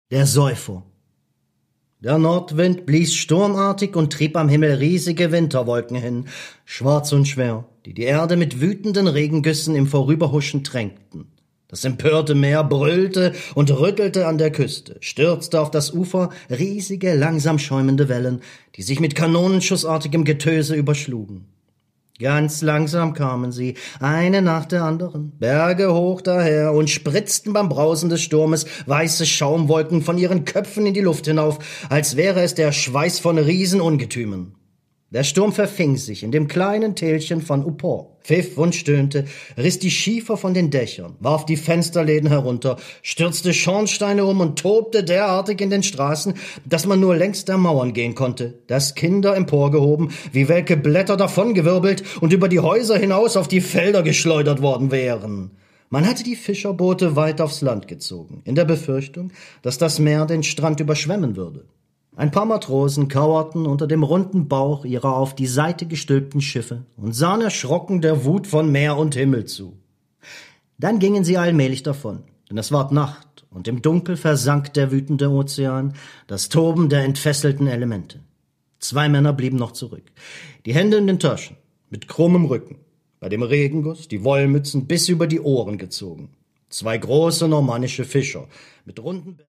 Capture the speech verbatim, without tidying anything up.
Der Seufo. Der Nordwind blies sturmartig und trieb am Himmel riesige Winterwolken hin, schwarz und schwer, die die Erde mit wütenden Regengüssen im Vorüberhuschen tränkten. Das empörte Meer brüllte und rüttelte an der Küste, stürzte auf das Ufer riesige, langsam schäumende Wellen, die sich mit kanonenschussartigem Getöse überschlugen. Ganz langsam kamen sie, eine nach der anderen, Berge hoch daher, und spritzten beim Brausen des Sturmes weiße Schaumwolken von ihren Köpfen in die Luft hinauf, als wäre es der Schweiß von Riesenungetümen. Der Sturm verfing sich in dem kleinen Tälchen von Upor, pfiff und stöhnte, riss die Schiefer von den Dächern, warf die Fensterläden herunter, stürzte Schornsteine um und tobte derartig in den Straßen, dass man nur längs der Mauern gehen konnte, dass Kinder emporgehoben, wie welke Blätter davongewirbelt und über die Häuser hinaus auf die Felder geschleudert worden wären. Man hatte die Fischerboote weit aufs Land gezogen, in der Befürchtung, dass das Meer den Strand überschwemmen würde. Ein paar Matrosen kauerten unter dem runden Bauch ihrer auf die Seite gestülpten Schiffe und sahen erschrocken der Wut von Meer und Himmel zu. Dann gingen sie allmählich davon, denn es ward Nacht, und im Dunkel versank der wütende Ozean, das Toben der entfesselten Elemente. Zwei Männer blieben noch zurück, die Hände in den Taschen, mit krummem Rücken, bei dem Regenguss die Wollmützen bis über die Ohren gezogen. Zwei große normannische Fischer mit runden